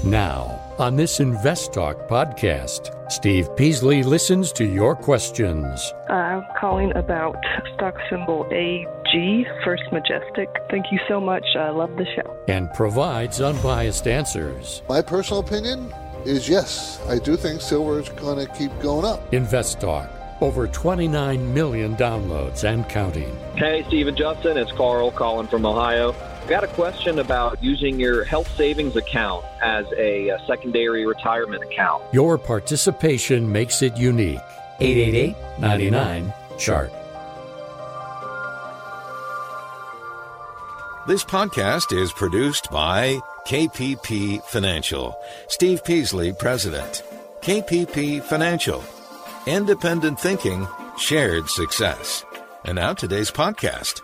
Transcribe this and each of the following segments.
Now, on this Invest Talk podcast, Steve Peasley listens to your questions. I'm calling about stock symbol AG, First Majestic. Thank you so much. I love the show. And provides unbiased answers. My personal opinion is yes, I do think silver is going to keep going up. Invest Talk. Over 29 million downloads and counting. Hey, Steve and Justin. It's Carl calling from Ohio. Got a question about using your health savings account as a secondary retirement account. Your participation makes it unique. 888-99-CHART. This podcast is produced by KPP Financial. Steve Peasley, President. KPP Financial. Independent thinking, shared success. And now today's podcast.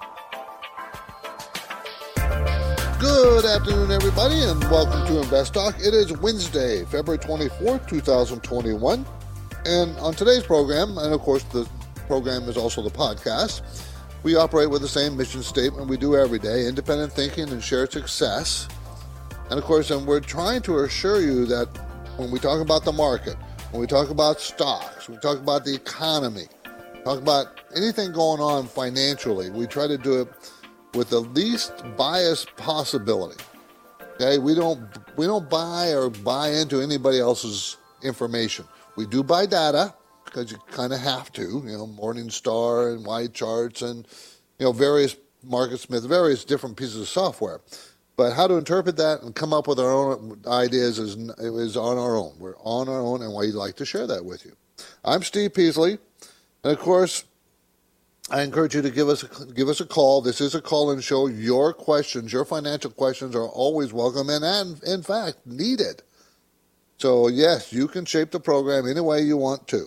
Good afternoon, everybody, and welcome to Invest Talk. It is Wednesday, February 24th, 2021. And on today's program, and of course the program is also the podcast, we operate with the same mission statement we do every day: independent thinking and shared success. And of course, and we're trying to assure you that when we talk about the market, when we talk about stocks, we talk about the economy, talk about anything going on financially, we try to do it with the least biased possibility. Okay, we don't buy into anybody else's information. We do buy data because you kind of have to, Morningstar and White Charts and various MarketSmith, various different pieces of software. But how to interpret that and come up with our own ideas is on our own. We're on our own, and we'd like to share that with you. I'm Steve Peasley, and of course, I encourage you to give us a call. This is a call-in show. Your questions, your financial questions, are always welcome and in fact needed. So yes, you can shape the program any way you want to.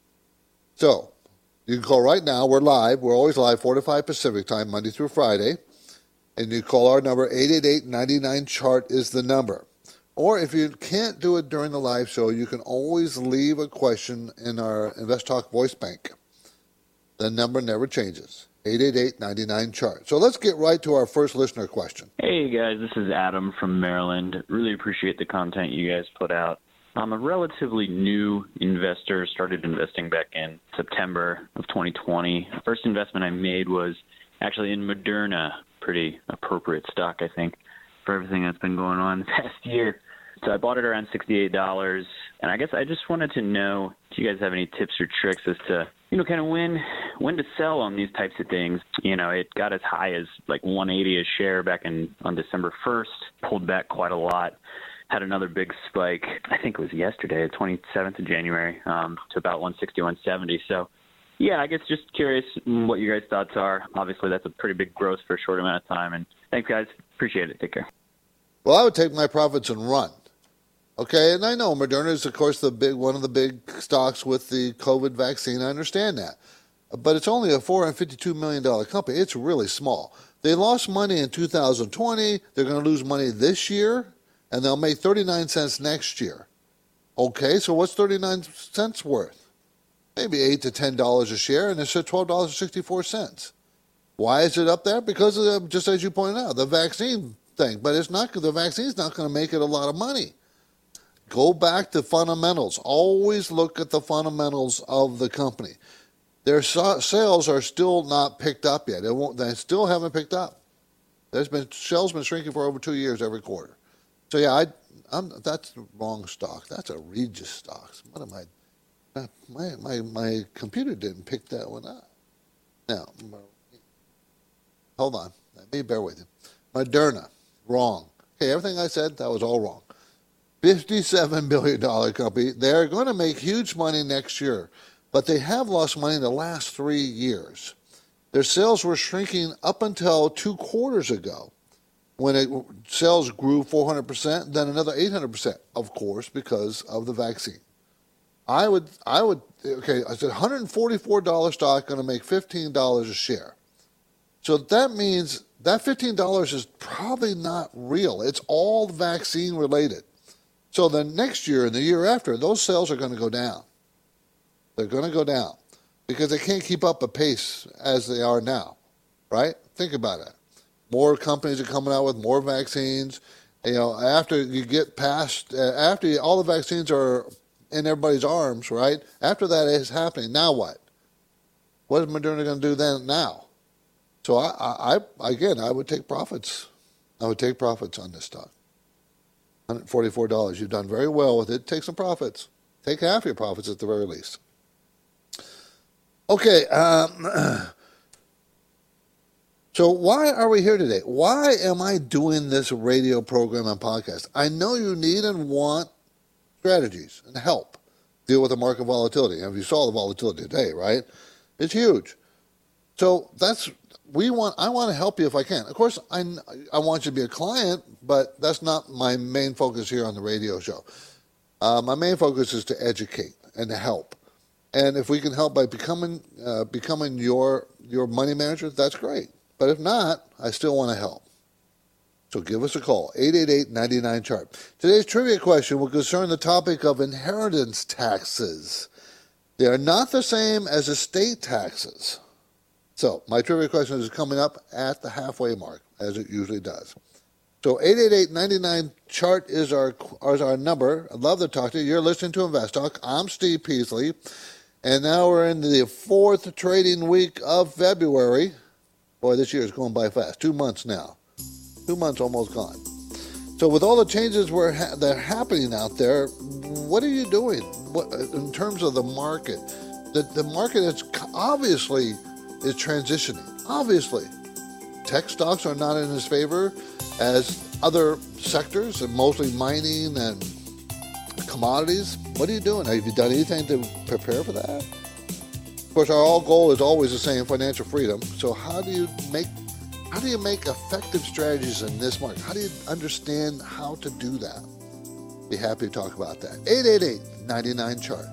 So you can call right now. We're live. We're always live, 4 to 5 Pacific time, Monday through Friday. And you call our number, 888-99-CHART is the number. Or if you can't do it during the live show, you can always leave a question in our Invest Talk voice bank. The number never changes, 888-99-CHART. So let's get right to our first listener question. Hey, guys, this is Adam from Maryland. Really appreciate the content you guys put out. I'm a relatively new investor, started investing back in September of 2020. The first investment I made was actually in Moderna, pretty appropriate stock, I think, for everything that's been going on the past year. So I bought it around $68, and I guess I just wanted to know, do you guys have any tips or tricks as to, kind of when to sell on these types of things? It got as high as like $180 a share back on December 1st, pulled back quite a lot, had another big spike, I think it was yesterday, the 27th of January, to about $160, $170. So, yeah, I guess just curious what your guys' thoughts are. Obviously, that's a pretty big growth for a short amount of time. And thanks, guys. Appreciate it. Take care. Well, I would take my profits and run. Okay, and I know Moderna is, of course, one of the big stocks with the COVID vaccine. I understand that. But it's only a $452 million company. It's really small. They lost money in 2020. They're going to lose money this year, and they'll make 39 cents next year. Okay, so what's 39 cents worth? Maybe $8 to $10 a share, and it's at $12.64. Why is it up there? Because of, just as you pointed out, the vaccine thing. But the vaccine's not going to make it a lot of money. Go back to fundamentals. Always look at the fundamentals of the company. Their sales are still not picked up yet. They still haven't picked up. Sales been shrinking for over 2 years every quarter. So yeah, that's the wrong stock. That's a Regis stocks. What am I? My computer didn't pick that one up. Now, hold on. Let me bear with you. Moderna, wrong. Okay, everything I said, that was all wrong. $57 billion company. They're going to make huge money next year, but they have lost money in the last 3 years. Their sales were shrinking up until 2 quarters ago when sales grew 400%, then another 800%, of course, because of the vaccine. I said $144 stock going to make $15 a share. So that means that $15 is probably not real. It's all vaccine related. So the next year and the year after, those sales are going to go down. They're going to go down because they can't keep up a pace as they are now, right? Think about it. More companies are coming out with more vaccines. After you get past, all the vaccines are in everybody's arms, right? After that is happening, now what? What is Moderna going to do then now? So I would take profits. I would take profits on this stock. $144. You've done very well with it. Take some profits. Take half your profits at the very least. Okay. So why are we here today? Why am I doing this radio program and podcast? I know you need and want strategies and help deal with the market volatility. And you saw the volatility today, right? It's huge. So I want to help you if I can. Of course, I want you to be a client, but that's not my main focus here on the radio show. My main focus is to educate and to help. And if we can help by becoming your money manager, that's great. But if not, I still want to help. So give us a call, 888-99-CHART. Today's trivia question will concern the topic of inheritance taxes. They are not the same as estate taxes. So my trivia question is coming up at the halfway mark, as it usually does. So 888-99-CHART is our number. I'd love to talk to you. You're listening to Invest Talk. I'm Steve Peasley. And now we're in the fourth trading week of February. Boy, this year is going by fast. 2 months now. 2 months almost gone. So with all the changes that are happening out there, what are you doing in terms of the market? The market is obviously is transitioning. Obviously. Tech stocks are not in his favor as other sectors, and mostly mining and commodities. What are you doing? Have you done anything to prepare for that? Of course, our goal is always the same, financial freedom. So how do you make effective strategies in this market? How do you understand how to do that? Be happy to talk about that. 888-99-CHART.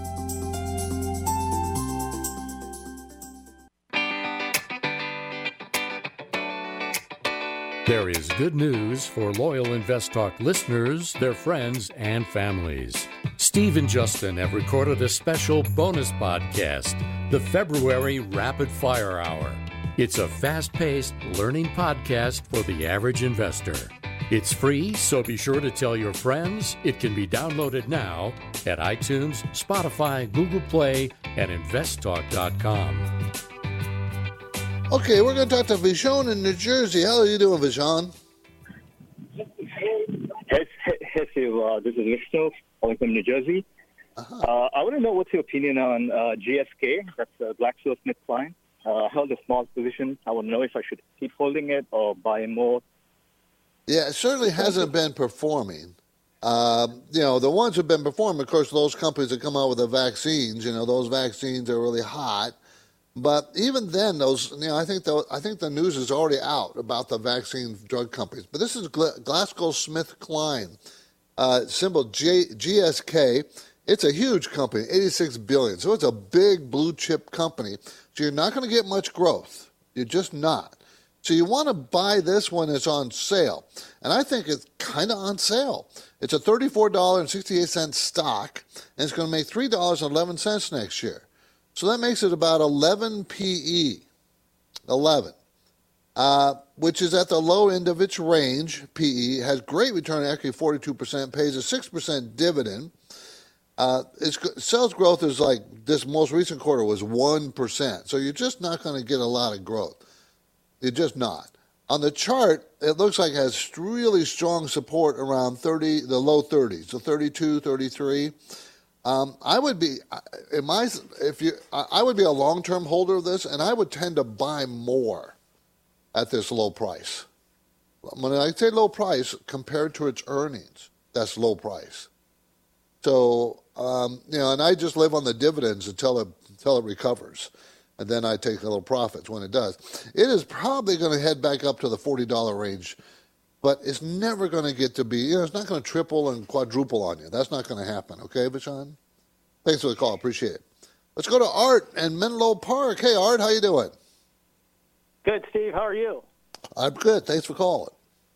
There is good news for loyal Invest Talk listeners, their friends, and families. Steve and Justin have recorded a special bonus podcast, the February Rapid Fire Hour. It's a fast-paced learning podcast for the average investor. It's free, so be sure to tell your friends. It can be downloaded now at iTunes, Spotify, Google Play, and investtalk.com. Okay, we're going to talk to Vishon in New Jersey. How are you doing, Vishon? Hey, Steve. This is Vishnu calling from New Jersey. Uh-huh. I want to know what's your opinion on GSK. That's GlaxoSmithKline. I held a small position. I want to know if I should keep holding it or buy more. Yeah, it certainly hasn't been performing. The ones who've been performing, of course, those companies that come out with the vaccines, those vaccines are really hot. But even then, I think the news is already out about the vaccine drug companies. But this is GlaxoSmithKline, symbol GSK. It's a huge company, $86 billion. So it's a big blue chip company. So you're not going to get much growth. You're just not. So you want to buy this when it's on sale. And I think it's kind of on sale. It's a $34.68 stock, and it's going to make $3.11 next year. So that makes it about 11 PE, 11, which is at the low end of its range. PE has great return on equity, 42%, pays a 6% dividend. Its sales growth is like this most recent quarter was 1%. So you're just not going to get a lot of growth. You're just not. On the chart, it looks like it has really strong support around the low 30s, so 32, 33. I would be a long-term holder of this, and I would tend to buy more at this low price. When I say low price, compared to its earnings, that's low price. So, and I just live on the dividends until it recovers, and then I take a little profits when it does. It is probably going to head back up to the $40 range, but it's never going to get to be, it's not going to triple and quadruple on you. That's not going to happen. Okay, Vishon? Thanks for the call. Appreciate it. Let's go to Art in Menlo Park. Hey, Art, how you doing? Good, Steve. How are you? I'm good. Thanks for calling.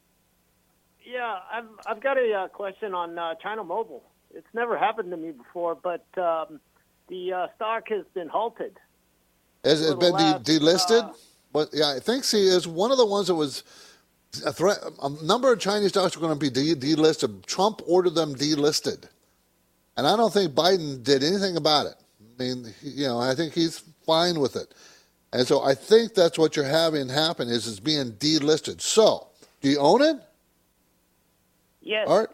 Yeah, I've got a question on China Mobile. It's never happened to me before, but the stock has been halted. Has it been delisted? Yeah, I think, it's one of the ones that was a number of Chinese stocks are going to be delisted. Trump ordered them delisted. And I don't think Biden did anything about it. I mean, I think he's fine with it. And so I think that's what you're having happen is it's being delisted. So, do you own it? Yes. Art?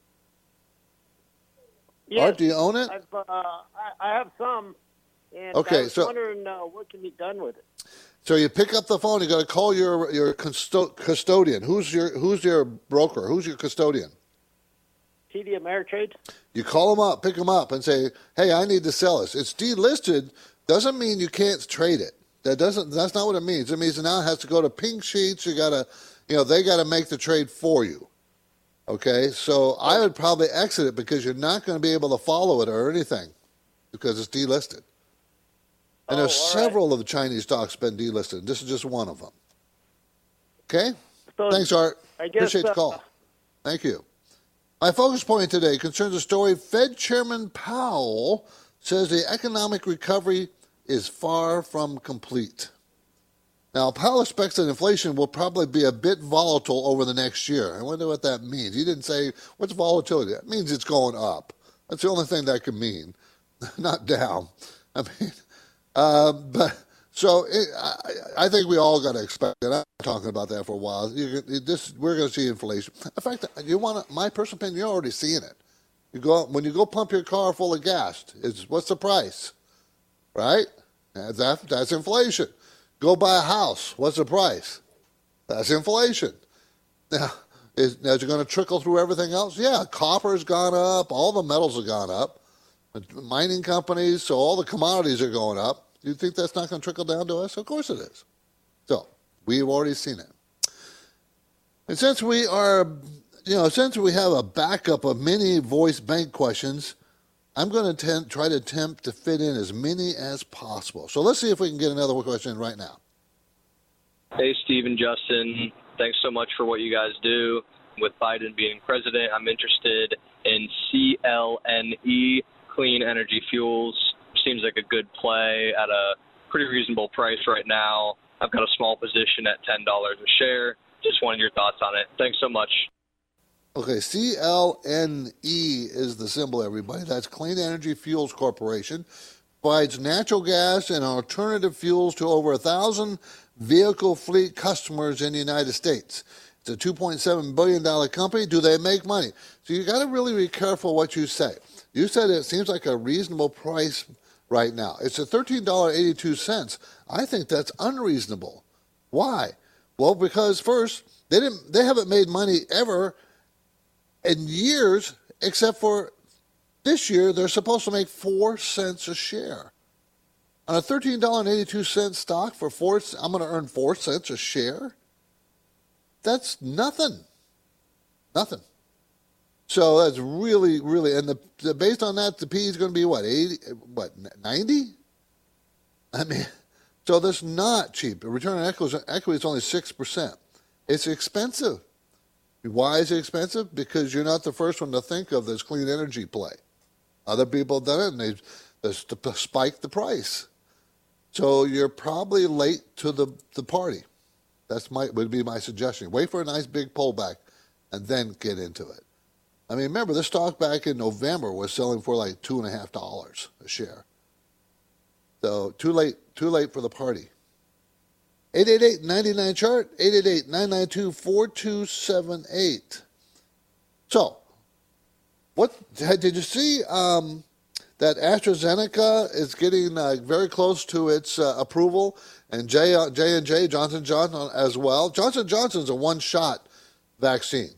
Yes. Art, do you own it? I have some. And okay, I was wondering what can be done with it. So you pick up the phone. You got to call your custodian. Who's your broker? Who's your custodian? TD Ameritrade. You call them up, pick them up, and say, "Hey, I need to sell this." It's delisted. Doesn't mean you can't trade it. That's not what it means. It means now it has to go to Pink Sheets. You got to, they got to make the trade for you. Okay, so I would probably exit it because you're not going to be able to follow it or anything because it's delisted. And there's several of the Chinese stocks been delisted. This is just one of them. Okay? So thanks, Art. Appreciate the call. Thank you. My focus point today concerns a story Fed Chairman Powell says the economic recovery is far from complete. Now, Powell expects that inflation will probably be a bit volatile over the next year. I wonder what that means. He didn't say, what's volatility? That means it's going up. That's the only thing that could mean, not down. I mean, I think we all got to expect it. I've been talking about that for a while. We're going to see inflation. In fact, my personal opinion, you're already seeing it. When you go pump your car full of gas, what's the price? Right? That's inflation. Go buy a house. What's the price? That's inflation. Now, is it going to trickle through everything else? Yeah, copper's gone up. All the metals have gone up. Mining companies, so all the commodities are going up. Do you think that's not going to trickle down to us? Of course it is. So we've already seen it. And since we have a backup of many voice bank questions, I'm going to try to attempt to fit in as many as possible. So let's see if we can get another question right now. Hey, Steve and Justin. Thanks so much for what you guys do. With Biden being president, I'm interested in CLNE, Clean Energy Fuels. Seems like a good play at a pretty reasonable price right now. I've got a small position at $10 a share. Just wanted your thoughts on it. Thanks so much. Okay, CLNE is the symbol, everybody. That's Clean Energy Fuels Corporation. Provides natural gas and alternative fuels to over 1,000 vehicle fleet customers in the United States. It's a $2.7 billion company. Do they make money? So you got to really be careful what you say. You said it seems like a reasonable price right now. It's at $13.82. I think that's unreasonable. Why? Well, because first, they haven't made money ever in years, except for this year. They're supposed to make 4 cents a share. On a $13.82 stock for I'm going to earn 4 cents a share? That's nothing. Nothing. So that's really, really, and based on that, the P is going to be what, 90? I mean, so that's not cheap. A return on equity is only 6%. It's expensive. Why is it expensive? Because you're not the first one to think of this clean energy play. Other people have done it, and they spiked the price. So you're probably late to the party. Would be my suggestion. Wait for a nice big pullback, and then get into it. I mean, remember, this stock back in November was selling for like $2.50 a share. So too late for the party. 888-99-CHART, 888-992-4278. So, did you see that AstraZeneca is getting very close to its approval, and J&J, Johnson & Johnson as well? Johnson & Johnson is a one-shot vaccine.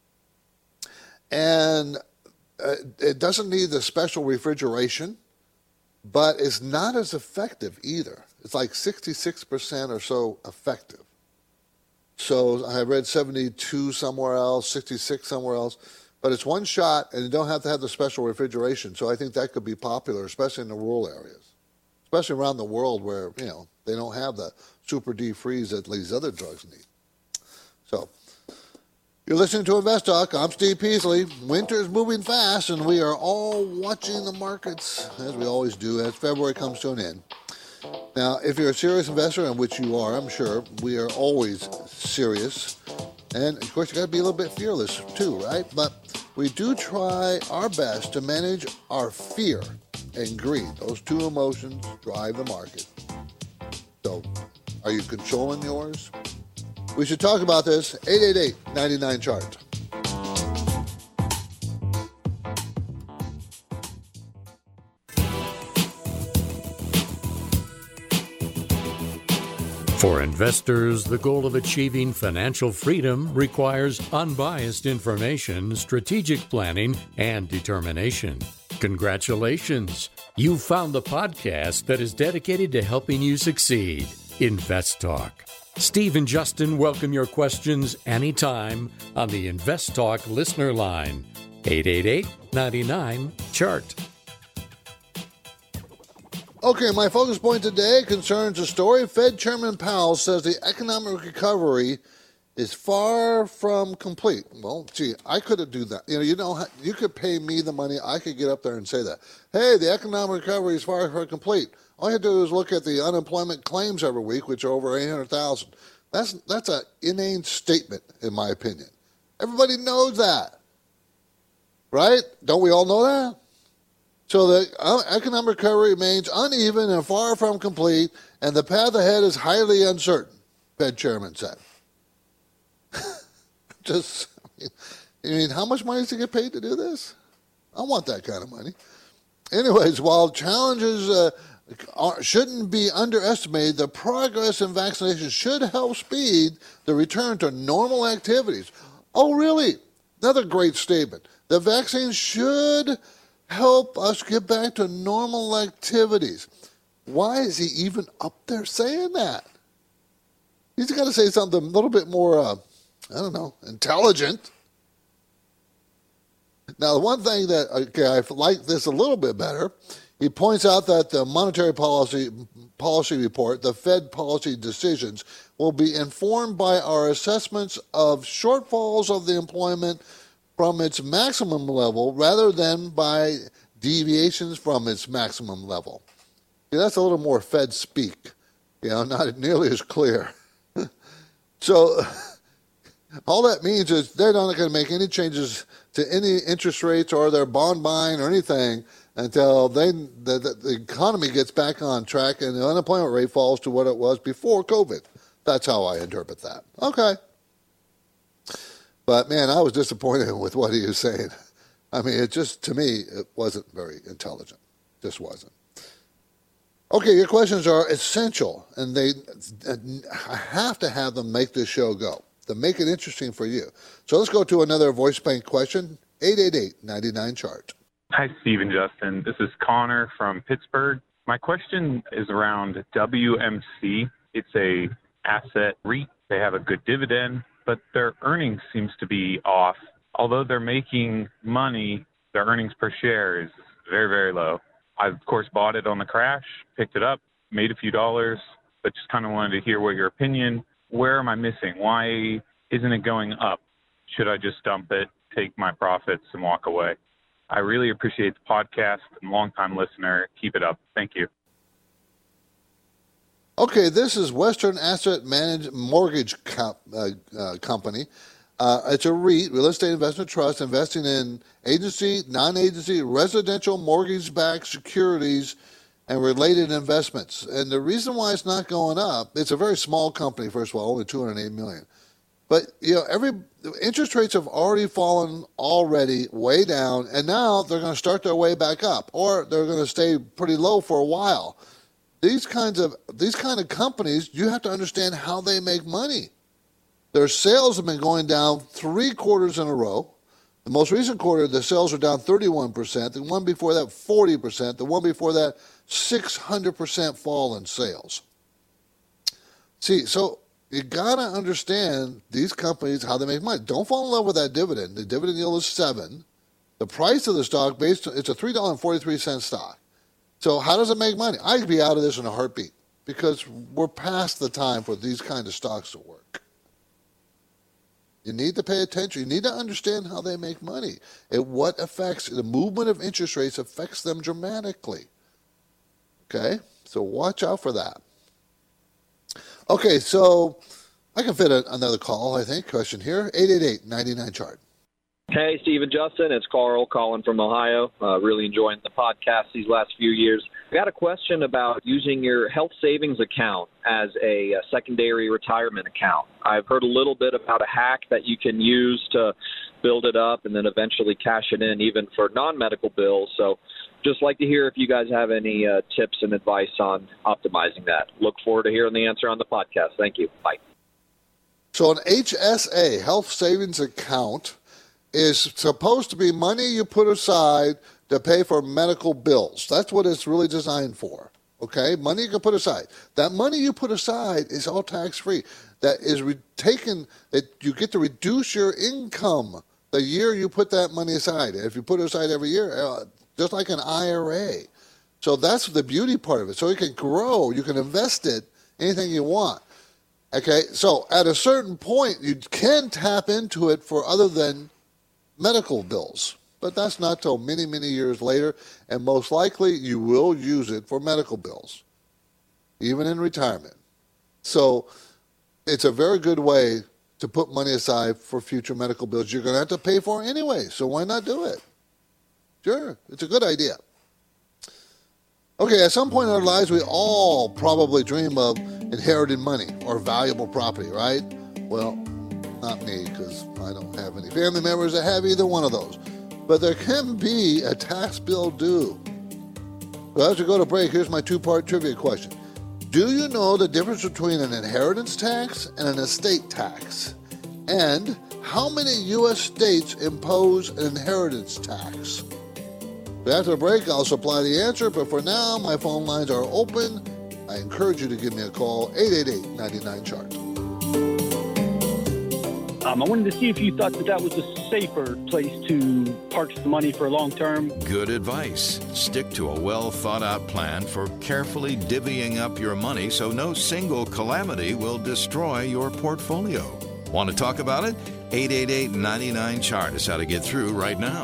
And it doesn't need the special refrigeration, but it's not as effective either. It's like 66% or so effective. So I read 72 somewhere else, 66 somewhere else. But it's one shot, and you don't have to have the special refrigeration. So I think that could be popular, especially in the rural areas, especially around the world where, they don't have the super deep freeze that these other drugs need. So you're listening to Invest Talk. I'm Steve Peasley. Winter is moving fast, and we are all watching the markets, as we always do, as February comes to an end. Now, if you're a serious investor, and which you are, I'm sure, we are always serious. And, of course, you got to be a little bit fearless, too, right? But we do try our best to manage our fear and greed. Those two emotions drive the market. So, are you controlling yours? We should talk about this. 888-99-CHART. For investors, the goal of achieving financial freedom requires unbiased information, strategic planning, and determination. Congratulations! You've found the podcast that is dedicated to helping you succeed. Invest Talk. Steve and Justin welcome your questions anytime on the Invest Talk listener line. 888-99-CHART. Okay, my focus point today concerns a story. Fed Chairman Powell says the economic recovery is far from complete. Well, gee, I could do that. You could pay me the money. I could get up there and say that. Hey, the economic recovery is far from complete. All you have to do is look at the unemployment claims every week, which are over 800,000. That's an inane statement, in my opinion. Everybody knows that, right? Don't we all know that? So the economic recovery remains uneven and far from complete, and the path ahead is highly uncertain, Fed Chairman said. How much money does he get paid to do this? I want that kind of money. Anyways, while challenges shouldn't be underestimated, the progress in vaccination should help speed the return to normal activities. Oh, really? Another great statement. The vaccine should help us get back to normal activities. Why is he even up there saying that? He's got to say something a little bit more, intelligent. Now, the one thing that, I like this a little bit better, he points out that the monetary policy report, the Fed policy decisions, will be informed by our assessments of shortfalls of the employment from its maximum level rather than by deviations from its maximum level. That's a little more Fed speak, not nearly as clear. So all that means is they're not going to make any changes to any interest rates or their bond buying or anything until the economy gets back on track and the unemployment rate falls to what it was before COVID. That's how I interpret that. Okay. But, man, I was disappointed with what he was saying. To me, it wasn't very intelligent. Just wasn't. Okay, your questions are essential, and I have to have them make this show go, to make it interesting for you. So let's go to another voice bank question, 888-99-CHART. Hi, Steve and Justin. This is Connor from Pittsburgh. My question is around WMC. It's a asset REIT. They have a good dividend, but their earnings seems to be off. Although they're making money, their earnings per share is very, very low. I, of course, bought it on the crash, picked it up, made a few dollars, but just kind of wanted to hear what your opinion. Where am I missing? Why isn't it going up? Should I just dump it, take my profits, and walk away? I really appreciate the podcast. I'm a longtime listener. Keep it up. Thank you. Okay, this is Western Asset Mortgage Company. It's a REIT, Real Estate Investment Trust, investing in agency, non-agency, residential mortgage-backed securities and related investments. And the reason why it's not going up, it's a very small company, first of all, only $208 million. But, interest rates have already fallen way down, and now they're going to start their way back up, or they're going to stay pretty low for a while. These kind of companies, you have to understand how they make money. Their sales have been going down 3 quarters in a row. The most recent quarter, the sales are down 31%. The one before that, 40%. The one before that, 600% fall in sales. See, so you got to understand these companies, how they make money. Don't fall in love with that dividend. The dividend yield is 7. The price of the stock, it's a $3.43 stock. So how does it make money? I'd be out of this in a heartbeat because we're past the time for these kind of stocks to work. You need to pay attention. You need to understand how they make money. What affects the movement of interest rates affects them dramatically. Okay? So watch out for that. Okay, so I can fit another call, I think. Question here, 888-99-CHART. Hey, Steve and Justin. It's Carl calling from Ohio. Really enjoying the podcast these last few years. I got a question about using your health savings account as a secondary retirement account. I've heard a little bit about a hack that you can use to build it up and then eventually cash it in even for non-medical bills. So just like to hear if you guys have any tips and advice on optimizing that. Look forward to hearing the answer on the podcast. Thank you. Bye. So an HSA, health savings account, is supposed to be money you put aside to pay for medical bills. That's what it's really designed for, okay? Money you can put aside. That money you put aside is all tax-free. That is taken, that you get to reduce your income the year you put that money aside. If you put it aside every year, just like an IRA. So that's the beauty part of it. So it can grow. You can invest it anything you want. Okay, so at a certain point, you can tap into it for other than medical bills, but that's not till many, many years later, and most likely you will use it for medical bills, even in retirement. So it's a very good way to put money aside for future medical bills you're going to have to pay for anyway, so why not do it? Sure, it's a good idea. Okay, at some point in our lives, we all probably dream of inherited money or valuable property, right? Well, not me, because I don't have any family members that have either one of those. But there can be a tax bill due. So as we go to break, here's my two-part trivia question. Do you know the difference between an inheritance tax and an estate tax? And how many U.S. states impose an inheritance tax? After the break, I'll supply the answer, but for now, my phone lines are open. I encourage you to give me a call, 888-99-CHART. I wanted to see if you thought that was a safer place to park the money for long term. Good advice. Stick to a well-thought-out plan for carefully divvying up your money so no single calamity will destroy your portfolio. Want to talk about it? 888-99-CHART is how to get through right now.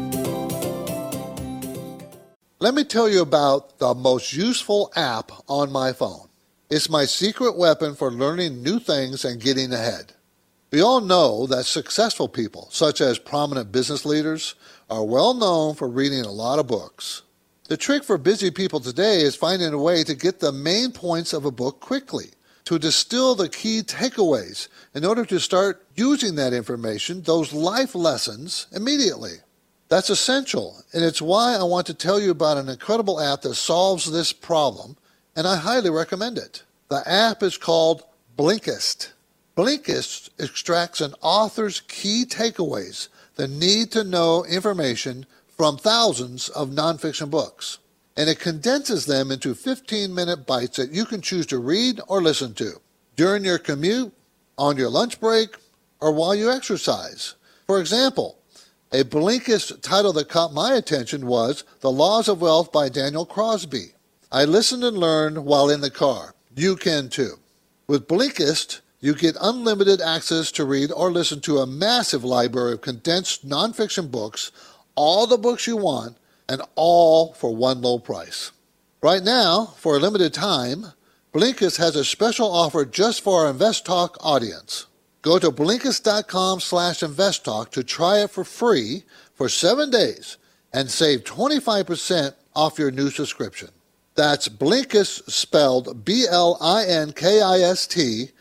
Let me tell you about the most useful app on my phone. It's my secret weapon for learning new things and getting ahead. We all know that successful people, such as prominent business leaders, are well known for reading a lot of books. The trick for busy people today is finding a way to get the main points of a book quickly, to distill the key takeaways in order to start using that information, those life lessons, immediately. That's essential, and it's why I want to tell you about an incredible app that solves this problem, and I highly recommend it. The app is called Blinkist. Blinkist extracts an author's key takeaways, the need-to-know information from thousands of nonfiction books, and it condenses them into 15-minute bites that you can choose to read or listen to during your commute, on your lunch break, or while you exercise. For example, a Blinkist title that caught my attention was The Laws of Wealth by Daniel Crosby. I listened and learned while in the car. You can too. With Blinkist, you get unlimited access to read or listen to a massive library of condensed nonfiction books, all the books you want, and all for one low price. Right now, for a limited time, Blinkist has a special offer just for our InvestTalk audience. Go to Blinkist.com/InvestTalk to try it for free for 7 days and save 25% off your new subscription. That's Blinkist, spelled Blinkist,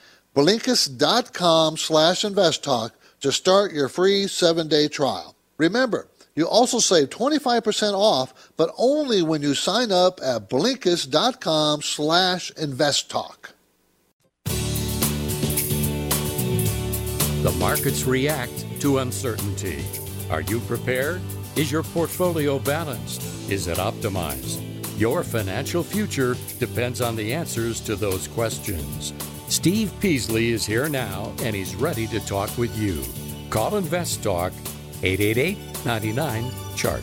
Blinkist.com/InvestTalk to start your free 7-day trial. Remember, you also save 25% off, but only when you sign up at Blinkist.com/InvestTalk. The markets react to uncertainty. Are you prepared? Is your portfolio balanced? Is it optimized? Your financial future depends on the answers to those questions. Steve Peasley is here now, and he's ready to talk with you. Call InvestTalk, 888-99-CHART.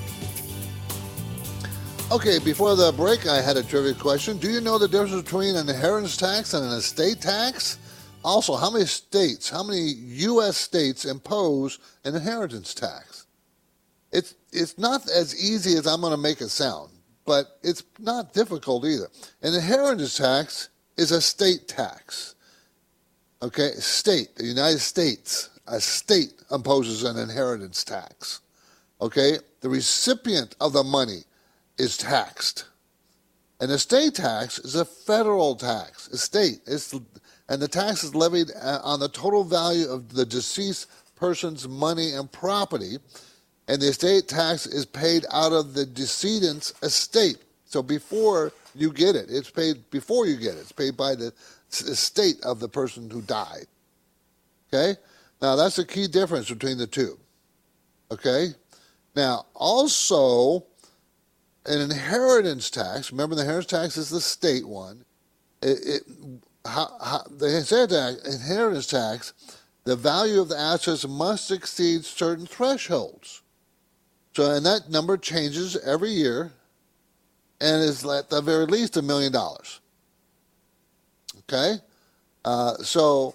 Okay, before the break, I had a trivia question. Do you know the difference between an inheritance tax and an estate tax? Also, how many U.S. states impose an inheritance tax? It's not as easy as I'm going to make it sound, but it's not difficult either. An inheritance tax is a state tax. Okay, state, the United States, a state imposes an inheritance tax. Okay, the recipient of the money is taxed. An estate tax is a federal tax. And the tax is levied on the total value of the deceased person's money and property, and the estate tax is paid out of the decedent's estate. So before you get it, it's paid before you get it. It's paid by the estate of the person who died. Okay? Now, that's the key difference between the two. Okay? Now, also, an inheritance tax, remember the inheritance tax is the state one. The inheritance tax, the value of the assets must exceed certain thresholds. So, and that number changes every year and is at the very least $1 million. Okay? So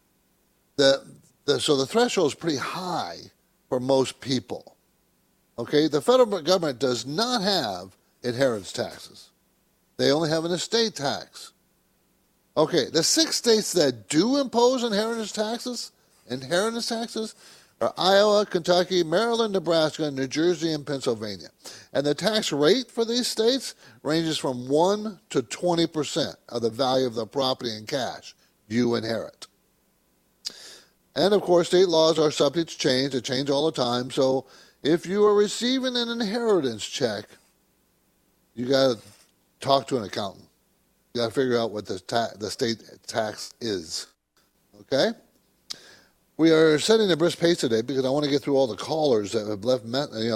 the threshold is pretty high for most people. Okay? The federal government does not have inheritance taxes. They only have an estate tax. Okay, the 6 states that do impose inheritance taxes are Iowa, Kentucky, Maryland, Nebraska, New Jersey, and Pennsylvania. And the tax rate for these states ranges from 1 to 20% of the value of the property in cash you inherit. And of course, state laws are subject to change. They change all the time. So if you are receiving an inheritance check, you got to talk to an accountant. You got to figure out what the state tax is. Okay? We are setting a brisk pace today because I want to get through all the callers that have left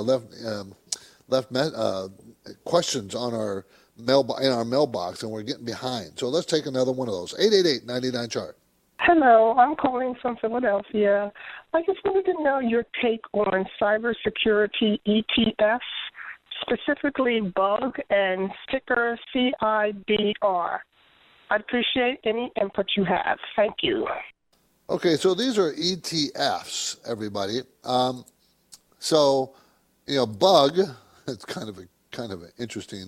questions on our mailbox, and we're getting behind. So let's take another one of those. 888-99-CHART. Hello, I'm calling from Philadelphia. I just wanted to know your take on cybersecurity ETFs, specifically BUG and ticker CIBR. I'd appreciate any input you have. Thank you. Okay, so these are ETFs, everybody. BUG, it's kind of an interesting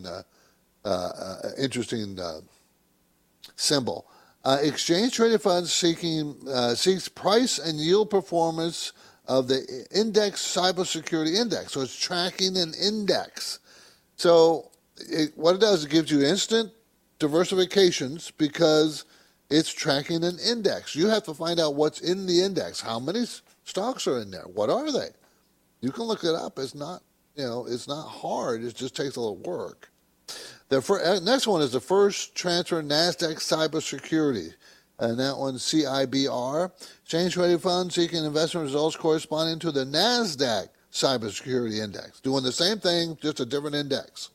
symbol. Exchange traded funds seeks price and yield performance of the index cybersecurity index. So it's tracking an index. So what it does, it gives you instant diversifications because it's tracking an index. You have to find out what's in the index. How many stocks are in there? What are they? You can look it up. It's not, it's not hard. It just takes a little work. The next one is the First Transfer NASDAQ Cybersecurity, and that one's CIBR. Exchange traded fund seeking investment results corresponding to the NASDAQ Cybersecurity Index, doing the same thing, just a different index.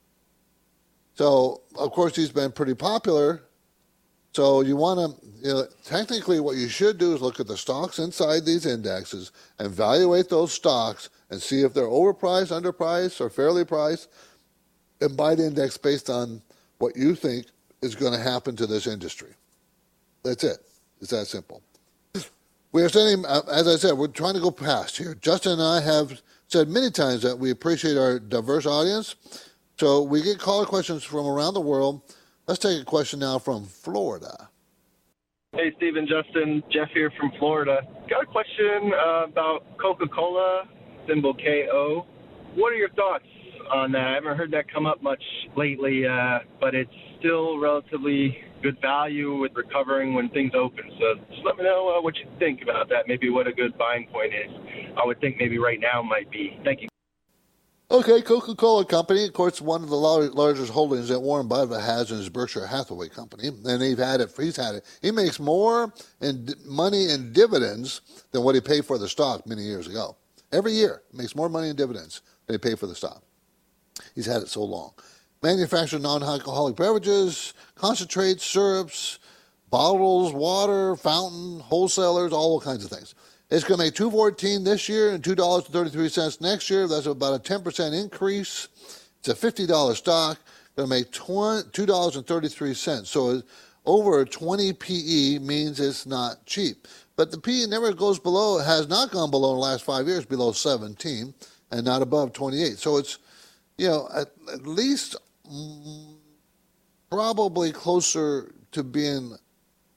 So, of course, these have been pretty popular. So you want to, technically what you should do is look at the stocks inside these indexes and evaluate those stocks and see if they're overpriced, underpriced, or fairly priced, and buy the index based on what you think is going to happen to this industry. That's it. It's that simple. We are sending, as I said, we're trying to go past here. Justin and I have said many times that we appreciate our diverse audience. So we get caller questions from around the world. Let's take a question now from Florida. Hey, Steve and Justin. Jeff here from Florida. Got a question about Coca-Cola, symbol KO. What are your thoughts on that? I haven't heard that come up much lately, but it's still relatively good value with recovering when things open. So just let me know what you think about that, maybe what a good buying point is. I would think maybe right now might be. Thank you. Okay, Coca-Cola Company, of course, one of the largest holdings that Warren Buffett has in his Berkshire Hathaway Company, and he's had it. He makes more in money in dividends than what he paid for the stock many years ago. Every year, he makes more money in dividends than he paid for the stock. He's had it so long. Manufactured non-alcoholic beverages, concentrates, syrups, bottles, water, fountain, wholesalers, all kinds of things. It's going to make $2.14 this year and $2.33 next year. That's about a 10% increase. It's a $50 stock. Going to make $2.33. So over a 20 PE means it's not cheap. But the PE never goes below, has not gone below in the last 5 years, below 17 and not above 28. So it's, at least probably closer to being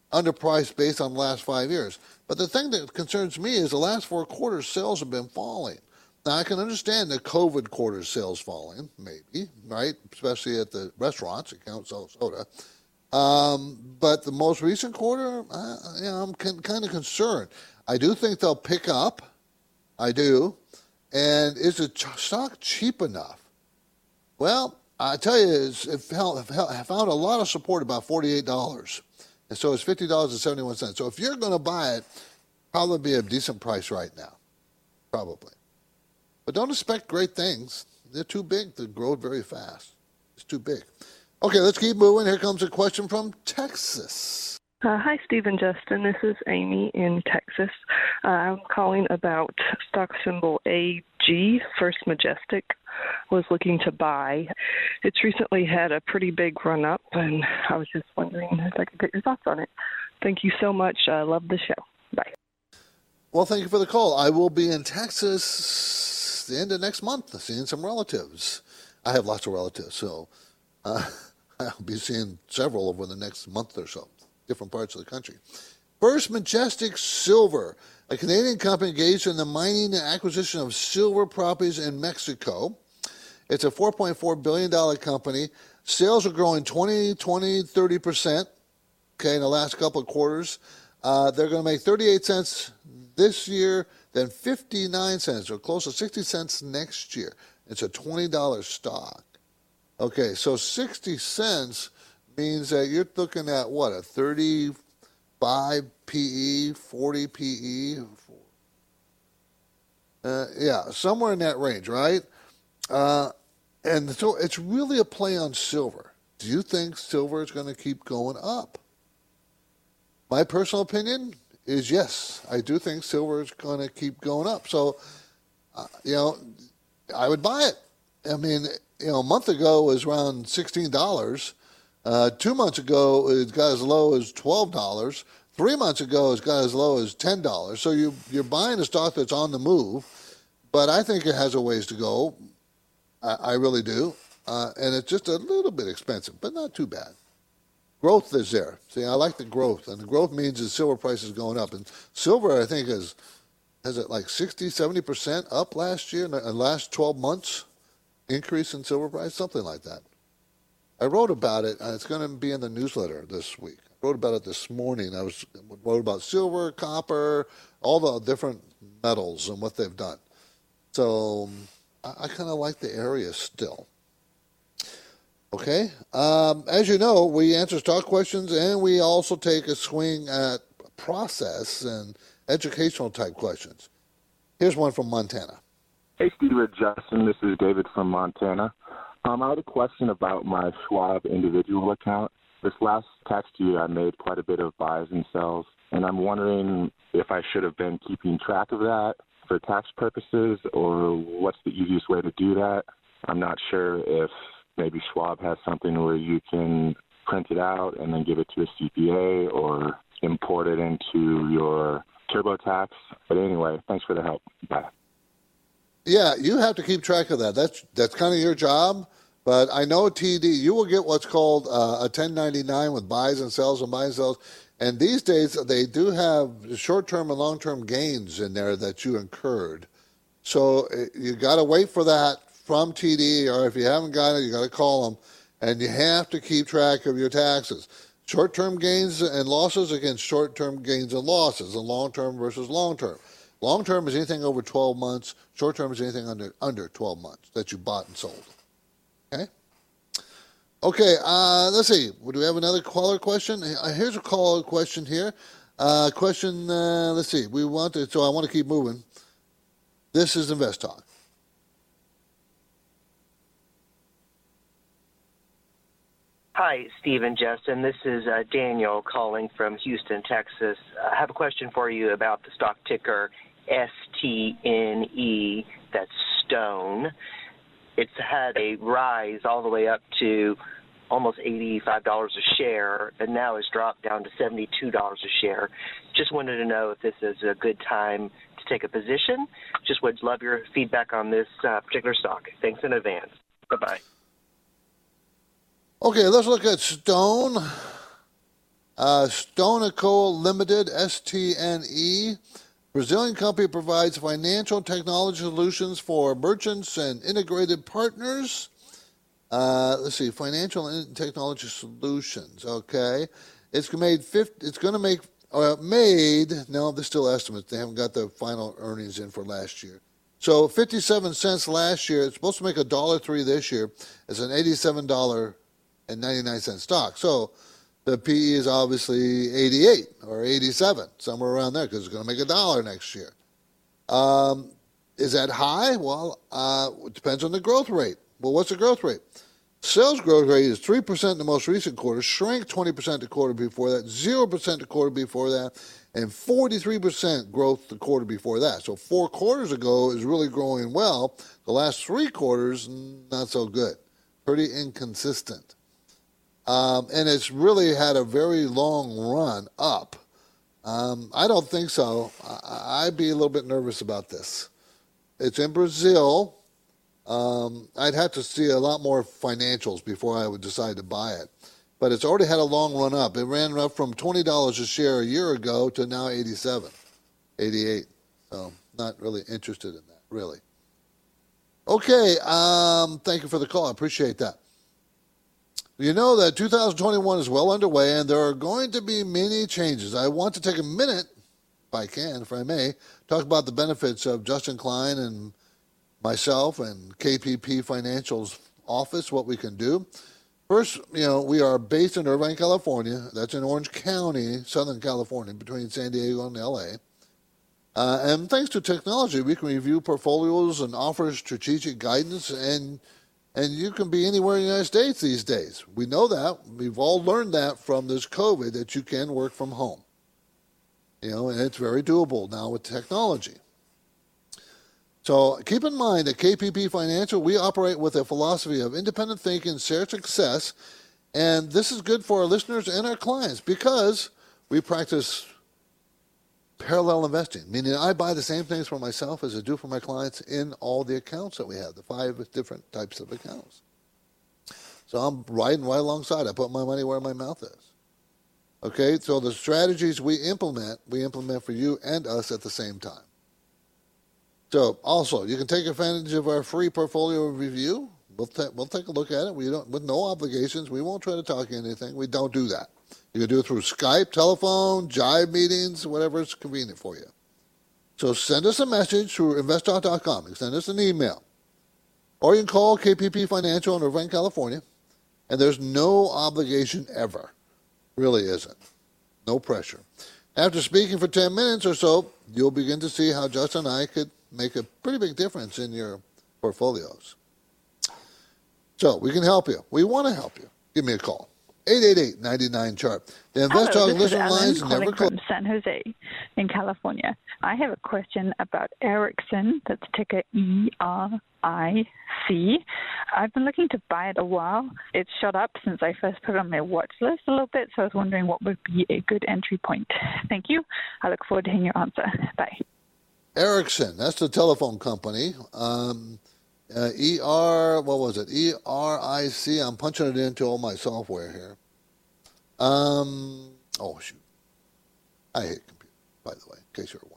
underpriced based on the last 5 years. But the thing that concerns me is the last 4 quarters sales have been falling. Now, I can understand the COVID quarter sales falling, maybe, right? Especially at the restaurants, it counts sell soda. But the most recent quarter, I'm kind of concerned. I do think they'll pick up. I do. And is the stock cheap enough? Well, I tell you, it found a lot of support, about $48. And so it's $50.71. So if you're going to buy it, probably be a decent price right now. Probably. But don't expect great things. They're too big to grow very fast. It's too big. Okay, let's keep moving. Here comes a question from Texas. Hi, Steve and Justin. This is Amy in Texas. I'm calling about stock symbol AG, First Majestic. Was looking to buy. It's recently had a pretty big run up, and I was just wondering if I could get your thoughts on it. Thank you so much. I love the show. Bye. Well, thank you for the call. I will be in Texas the end of next month, seeing some relatives. I have lots of relatives, so I'll be seeing several over the next month or so, different parts of the country. First Majestic Silver, a Canadian company engaged in the mining and acquisition of silver properties in Mexico. It's a $4.4 billion company. Sales are growing 30%, okay, in the last couple of quarters. They're going to make 38 cents this year, then 59 cents, or close to 60 cents next year. It's a $20 stock. Okay, so 60 cents means that you're looking at, what, a 35 PE, 40 PE? Somewhere in that range, right? And so it's really a play on silver. Do you think silver is going to keep going up? My personal opinion is yes. I do think silver is going to keep going up. So, I would buy it. I mean, a month ago it was around $16. 2 months ago it got as low as $12. 3 months ago it got as low as $10. So you're buying a stock that's on the move, but I think it has a ways to go. I really do. And it's just a little bit expensive, but not too bad. Growth is there. See, I like the growth. And the growth means the silver price is going up. And silver, I think, has it like 60, 70% up last year, in the last 12 months, increase in silver price, something like that. I wrote about it. It's going to be in the newsletter this week. I wrote about it this morning. I wrote about silver, copper, all the different metals and what they've done. So I kind of like the area still. Okay. As you know, we answer stock questions, and we also take a swing at process and educational type questions. Here's one from Montana. Hey, Steve and Justin. This is David from Montana. I had a question about my Schwab individual account. This last tax year, I made quite a bit of buys and sells, and I'm wondering if I should have been keeping track of that for tax purposes, or what's the easiest way to do that. I'm not sure if maybe Schwab has something where you can print it out and then give it to a CPA or import it into your TurboTax. But anyway, thanks for the help. Bye. Yeah, you have to keep track of that. That's kind of your job. But I know TD, you will get what's called a 1099 with buys and sells and buys and sells. And these days, they do have short-term and long-term gains in there that you incurred. So you got to wait for that from TD, or if you haven't got it, you got to call them. And you have to keep track of your taxes. Short-term gains and losses against short-term gains and losses, and long-term versus long-term. Long-term is anything over 12 months. Short-term is anything under 12 months that you bought and sold. Okay, let's see. Do we have another caller question? Here's a caller question here. Let's see. So I want to keep moving. This is Invest Talk. Hi, Steve and Justin. This is Daniel calling from Houston, Texas. I have a question for you about the stock ticker STNE, that's Stone. It's had a rise all the way up to almost $85 a share, and now it's dropped down to $72 a share. Just wanted to know if this is a good time to take a position. Just would love your feedback on this particular stock. Thanks in advance. Bye-bye. Okay, let's look at Stone. Stoneco Limited, STNE. Brazilian company provides financial technology solutions for merchants and integrated partners. Let's see, financial and technology solutions. Okay, it's going to make made. No, they're still estimates. They haven't got the final earnings in for last year. So 57 cents last year. It's supposed to make $1.03 this year. It's an $87.99 stock. So the PE is obviously 88 or 87, somewhere around there, because it's going to make $1 next year. Is that high? Well, it depends on the growth rate. Well, what's the growth rate? Sales growth rate is 3% in the most recent quarter, shrank 20% the quarter before that, 0% the quarter before that, and 43% growth the quarter before that. So 4 quarters ago is really growing well. The last 3 quarters, not so good. Pretty inconsistent. And it's really had a very long run up. I don't think so. I'd be a little bit nervous about this. It's in Brazil. I'd have to see a lot more financials before I would decide to buy it. But it's already had a long run up. It ran up from $20 a share a year ago to now 87, 88. So not really interested in that, really. Okay, thank you for the call. I appreciate that. You know that 2021 is well underway, and there are going to be many changes. I want to take a minute, if I may, talk about the benefits of Justin Klein and myself and KPP Financial's office, what we can do. First, we are based in Irvine, California. That's in Orange County, Southern California, between San Diego and L.A. And thanks to technology, we can review portfolios and offer strategic guidance, and you can be anywhere in the United States these days. We know that. We've all learned that from this COVID, that you can work from home. And it's very doable now with technology. So keep in mind that KPP Financial, we operate with a philosophy of independent thinking, shared success, and this is good for our listeners and our clients because we practice parallel investing, meaning I buy the same things for myself as I do for my clients in all the accounts that we have, the 5 different types of accounts. So I'm riding right alongside. I put my money where my mouth is. Okay, so the strategies we implement for you and us at the same time. So also, you can take advantage of our free portfolio review. We'll take a look at it. With no obligations. We won't try to talk you anything. We don't do that. You can do it through Skype, telephone, Jive meetings, whatever is convenient for you. So send us a message through investtalk.com. You can send us an email. Or you can call KPP Financial in Irvine, California. And there's no obligation ever. Really isn't. No pressure. After speaking for 10 minutes or so, you'll begin to see how Justin and I could make a pretty big difference in your portfolios. So we can help you. We want to help you. Give me a call. 888-99-CHART. The Invest Talk listener lines never close. From San Jose in California. I have a question about Ericsson. That's ticker ERIC. I've been looking to buy it a while. It's shot up since I first put it on my watch list a little bit, so I was wondering what would be a good entry point. Thank you. I look forward to hearing your answer. Bye. Ericsson, that's the telephone company. ERIC. I'm punching it into all my software here. Oh, shoot. I hate computers, by the way, in case you're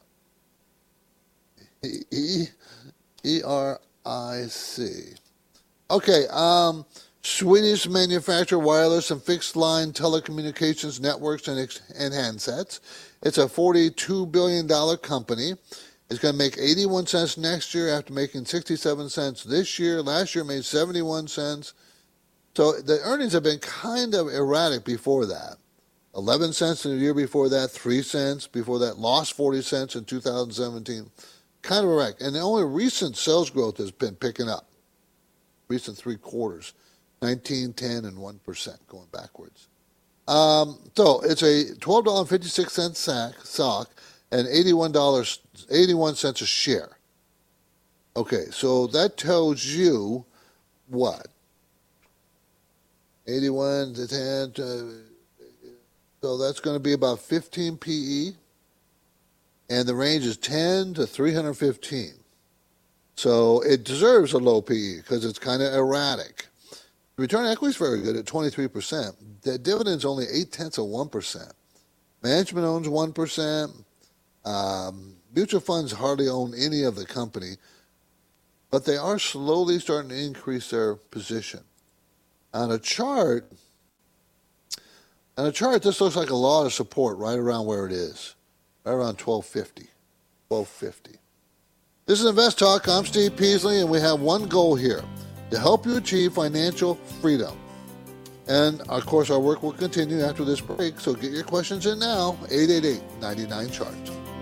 wondering. ERIC. Okay, Swedish manufacturer wireless and fixed line telecommunications networks and handsets. It's a $42 billion company. It's going to make 81 cents next year after making 67 cents this year. Last year made 71 cents. So the earnings have been kind of erratic before that. 11 cents in the year before that, 3 cents before that, lost 40 cents in 2017. Kind of erratic. And the only recent sales growth has been picking up. Recent 3 quarters, 19, 10, and 1% going backwards. So it's a $12.56 stock and $81 cents a share. Okay, so that tells you what? 81 to 10. So that's going to be about 15 PE. And the range is 10 to 315. So it deserves a low PE because it's kind of erratic. Return on equity is very good at 23%. The dividend's only 0.8%. Management owns 1%. Mutual funds hardly own any of the company, but they are slowly starting to increase their position. On a chart, this looks like a lot of support right around where it is, right around 1250. This is Invest Talk. I'm Steve Peasley, and we have one goal here, to help you achieve financial freedom. And, of course, our work will continue after this break, so get your questions in now, 888-99-CHART.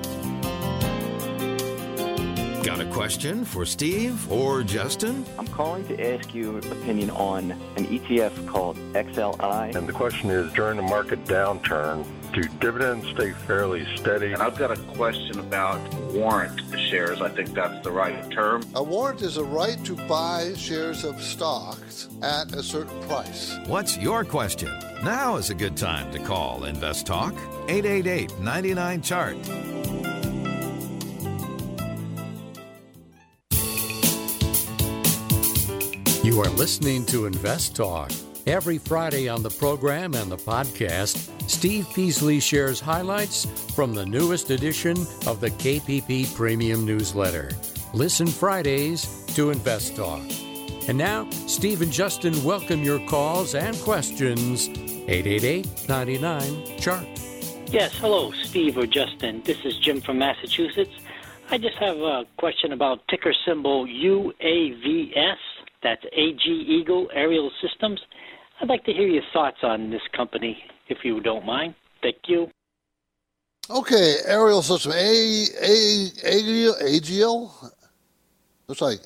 Got a question for Steve or Justin? I'm calling to ask you an opinion on an ETF called XLI. And the question is, during a market downturn, do dividends stay fairly steady? And I've got a question about warrant shares. I think that's the right term. A warrant is a right to buy shares of stocks at a certain price. What's your question? Now is a good time to call Invest Talk, 888-99-CHART. You are listening to Invest Talk. Every Friday on the program and the podcast, Steve Peasley shares highlights from the newest edition of the KPP Premium Newsletter. Listen Fridays to Invest Talk. And now, Steve and Justin welcome your calls and questions. 888-99-CHART. Yes, hello, Steve or Justin. This is Jim from Massachusetts. I just have a question about ticker symbol UAVS. That's AG Eagle Aerial Systems. I'd like to hear your thoughts on this company, if you don't mind. Thank you. Okay, Aerial System. AGL? Looks like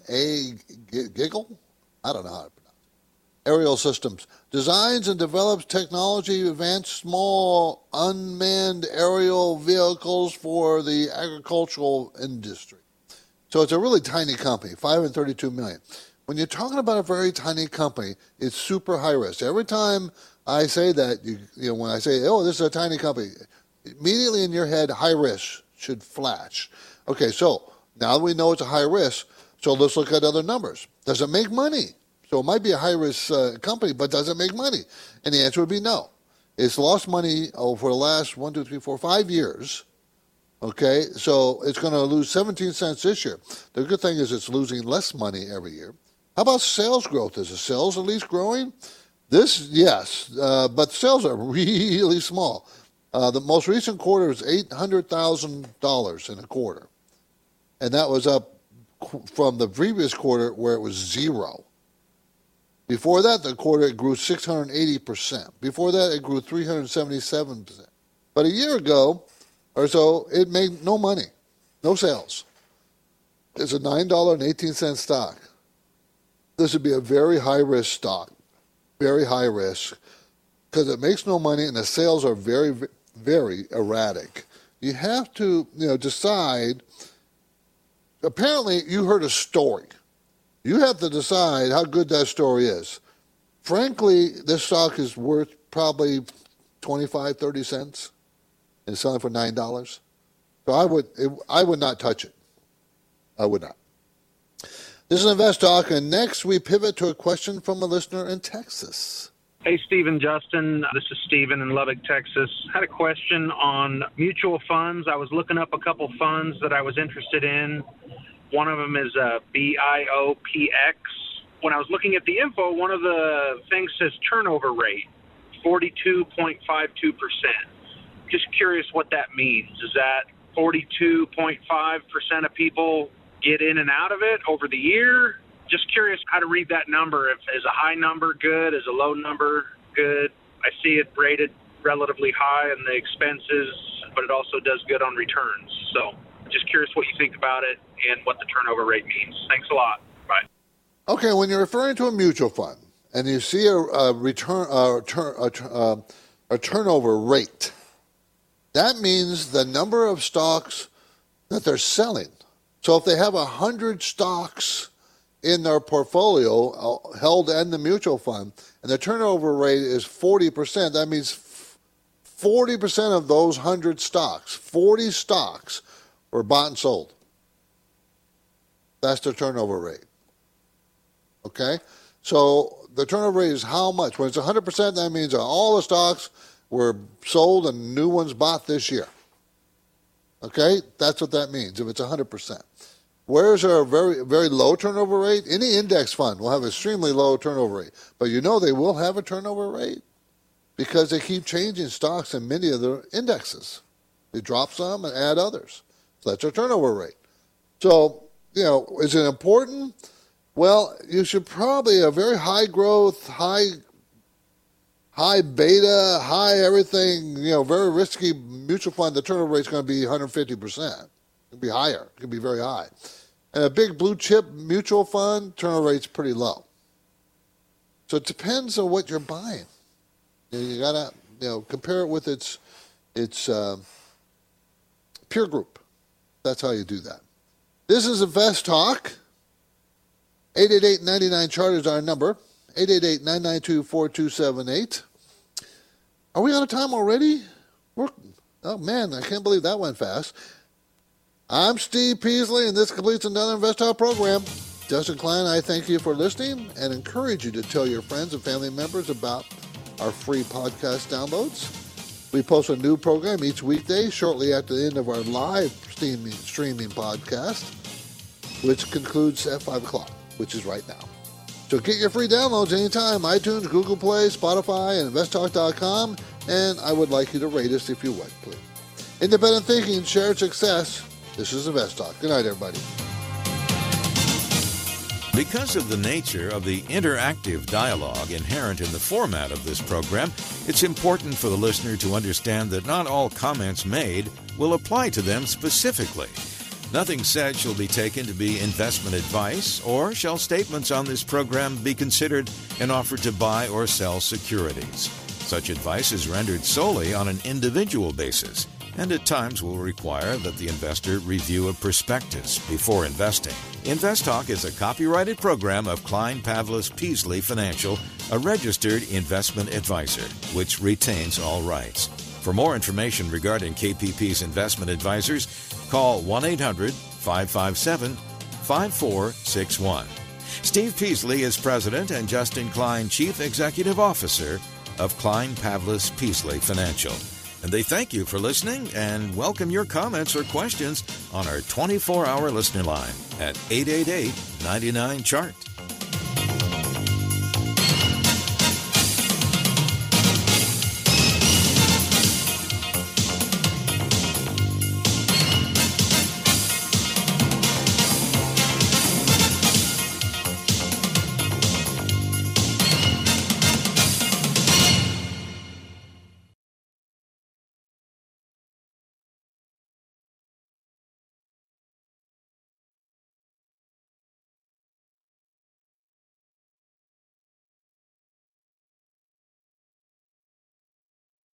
giggle? I don't know how to pronounce it. Aerial Systems. Designs and develops technology advanced small unmanned aerial vehicles for the agricultural industry. So it's a really tiny company, $532 million. When you're talking about a very tiny company, it's super high risk. Every time I say that, when I say, oh, this is a tiny company, immediately in your head, high risk should flash. Okay, so now that we know it's a high risk, so let's look at other numbers. Does it make money? So it might be a high-risk company, but does it make money? And the answer would be no. It's lost money for the last 5 years. Okay, so it's going to lose 17 cents this year. The good thing is it's losing less money every year. How about sales growth? Is the sales at least growing? Yes, but sales are really small. The most recent quarter is $800,000 in a quarter. And that was up from the previous quarter where it was zero. Before that, the quarter it grew 680%. Before that, it grew 377%. But a year ago or so, it made no money, no sales. It's a $9.18 stock. This would be a very high-risk stock, very high risk, because it makes no money and the sales are very, very erratic. You have to, decide. Apparently, you heard a story. You have to decide how good that story is. Frankly, this stock is worth probably 25, 30 cents and it's selling for $9. So I would not touch it. I would not. This is Invest Talk, and next we pivot to a question from a listener in Texas. Hey, Steve and Justin. This is Steven in Lubbock, Texas. I had a question on mutual funds. I was looking up a couple funds that I was interested in. One of them is BIOPX. When I was looking at the info, one of the things says turnover rate, 42.52%. Just curious what that means. Is that 42.5% of people get in and out of it over the year? Just curious how to read that number. If is a high number good? Is a low number good? I see it rated relatively high in the expenses, but it also does good on returns. So just curious what you think about it and what the turnover rate means. Thanks a lot. Bye. Okay, when you're referring to a mutual fund and you see a turnover rate, that means the number of stocks that they're selling. So if they have 100 stocks in their portfolio held in the mutual fund and the turnover rate is 40%, that means 40% of those 100 stocks, 40 stocks, were bought and sold. That's their turnover rate. Okay? So the turnover rate is how much. When it's 100%, that means all the stocks were sold and new ones bought this year. Okay? That's what that means, if it's 100%. Where's a very, very low turnover rate? Any index fund will have an extremely low turnover rate. But you know they will have a turnover rate because they keep changing stocks in many of their indexes. They drop some and add others. So that's their turnover rate. So, is it important? Well, you should probably a very high growth, high beta, high everything, very risky mutual fund, the turnover rate is going to be 150%. It could be higher. It could be very high. And a big blue chip mutual fund, turnover rate's pretty low. So it depends on what you're buying. You got to compare it with its peer group. That's how you do that. This is Invest Talk. 888-99-CHART is our number. 888-992-4278. Are we out of time already? Oh, man, I can't believe that went fast. I'm Steve Peasley, and this completes another Invest Talk program. Justin Klein, I thank you for listening and encourage you to tell your friends and family members about our free podcast downloads. We post a new program each weekday shortly after the end of our live streaming podcast, which concludes at 5 o'clock, which is right now. So get your free downloads anytime, iTunes, Google Play, Spotify, and InvestTalk.com, and I would like you to rate us if you would, please. Independent thinking, shared success. This is Invest Talk. Good night, everybody. Because of the nature of the interactive dialogue inherent in the format of this program, it's important for the listener to understand that not all comments made will apply to them specifically. Nothing said shall be taken to be investment advice, or shall statements on this program be considered an offer to buy or sell securities. Such advice is rendered solely on an individual basis, and at times will require that the investor review a prospectus before investing. Invest Talk is a copyrighted program of Klein Pavlis Peasley Financial, a registered investment advisor, which retains all rights. For more information regarding KPP's investment advisors, call 1-800-557-5461. Steve Peasley is President and Justin Klein, Chief Executive Officer of Klein Pavlis Peasley Financial. And they thank you for listening and welcome your comments or questions on our 24-hour listener line at 888-99-CHART.